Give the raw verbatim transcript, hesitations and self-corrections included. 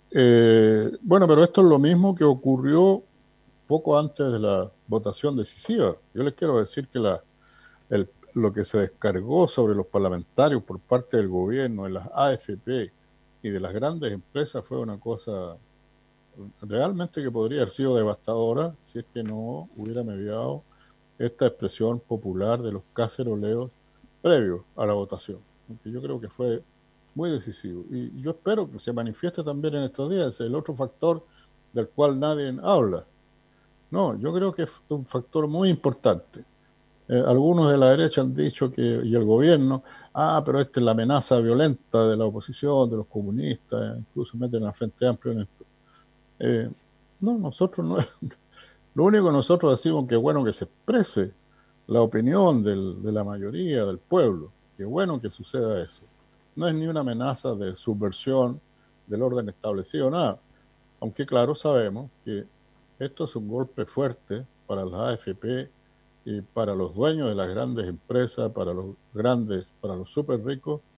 Eh, bueno, pero esto es lo mismo que ocurrió poco antes de la votación decisiva. Yo les quiero decir que la, el- lo que se descargó sobre los parlamentarios por parte del gobierno, de las A F P y de las grandes empresas fue una cosa realmente que podría haber sido devastadora si es que no hubiera mediado esta expresión popular de los caceroleos previos a la votación, que yo creo que fue muy decisivo. Y yo espero que se manifieste también en estos días, es el otro factor del cual nadie habla. No, yo creo que es un factor muy importante. Eh, algunos de la derecha han dicho que, y el gobierno, ah, pero esta es la amenaza violenta de la oposición, de los comunistas, incluso meten al Frente Amplio en esto. Eh, no, nosotros no, lo único que nosotros decimos que es bueno que se exprese la opinión del, de la mayoría del pueblo, que es bueno que suceda eso. No es ni una amenaza de subversión del orden establecido, nada. Aunque claro, sabemos que esto es un golpe fuerte para las A F P y para los dueños de las grandes empresas, para los grandes, para los súper ricos,